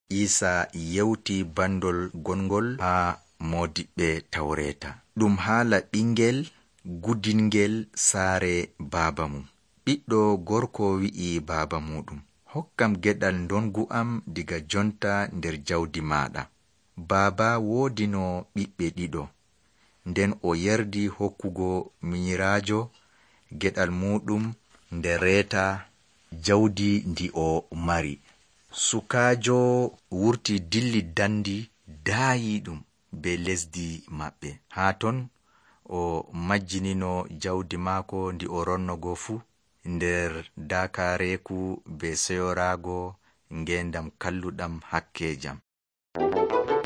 Isa yewti bandol gongol ha modiɓɓe Tawreta. Ɗum haala ɓingel gudingel saare baba mum. Ɓiɗɗo gorko wi'i baba muɗum, hokkam geɗal dongu am diga jonta nder jawdi maɗa. Baba woodi no ɓiɓɓe ɗiɗo, nden o yerdi hokkugo minyirajo geɗal muɗum nder reta jawdi ndi o mari. Sukaajo wurti dilli dandi daayi ɗum be lesdi maɓɓe. Haa ton o majjinino jawdi maako ndi o ronnogo fu nder dakareku be seyorago ngendam kalluɗam hakke jam.